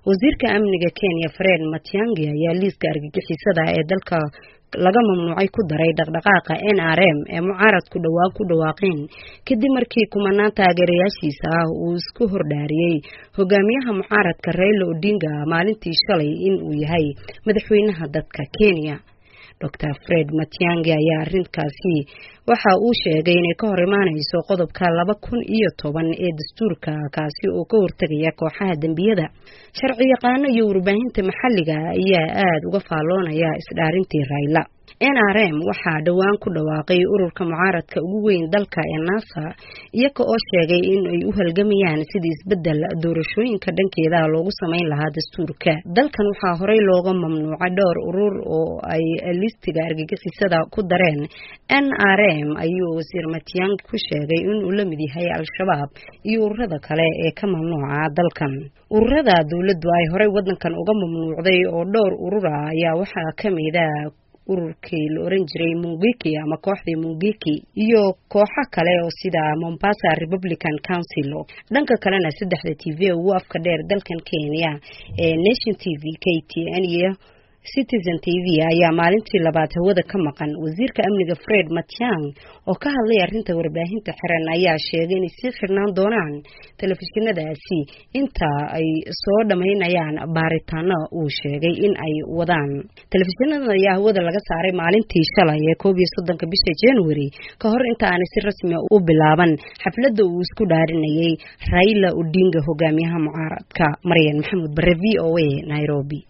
wasiirka amniga Kenya Fred Matiang'i ayaa liiska argagixisada ee dalka laga mamnuucay ku daray dhaqdhaqaaqa NRM ee mucaaradku ku dhawaaqeen kadib markii kumanaan taageerayaashiisa uu isku hordhaariyay hogaamiyaha mucaaradka Raila Odinga maalintii shalay in uu yahay madaxweynaha dadka Kenya. Dr. Fred Matiang'i ayaa arrinkaasi waxa uu sheegay inay ka hor imaanayso qodobka 2010 ee dastuurka kaasi oo ka hortagaya kooxaha dambiyada. Sharci yaqaano iyo warbaahinta maxalliga ayaa aad uga faaloonaya isdhaarintii Raila. NRM waxaa dhawaan ku dhawaaqay ururka mucaaradka ugu weyn dalka ee NASA iyaga oo sheegay in ay u halgamayaan sidii isbedel doorashooyinka dhankeeda loogu sameyn lahaa dastuurka. Dalkan waxaa horey looga mamnuucay dhowr urur oo ay listiga argagixisada ku dareen. NRM ayuu wasiir Matiang'i ku sheegay in uu la mid yahay Al-Shabaab iyo ururada kale ee ka mamnuuca dalkan. Ururada dawladdu ay horey wadankan uga mamnuucday oo dhowr urur ah ayaa waxaa kamid ah ururkii la oran jiray Mungiki ama kooxdii Mungiki iyo kooxo kale oo sida Mombasa Republican Council. Dhanka kalena saddexda TV ugu afka dheer dalkan Kenya ee Nation TV, KTN iyo Citizen TV ayaa maalintii labaad hawada ka maqan. Wasiirka amniga Fred Matiang'i oo ka hadlay arrinta warbaahinta xiran ayaa sheegay in si xirnaan doonaan telefishinadaasi inta ay soo dhameynayaan baaritaano uu sheegay in ay wadaan. Telefishinada ayaa hawada laga saaray maalintii shalay ee 13 bisha January ka hor inta aan si rasmi ah u bilaaban xafladda uu isku dhaarinayay Raila Odinga hogaamiyaha mucaaradka. Maryan Maxamuud Barre, VOA, Nairobi.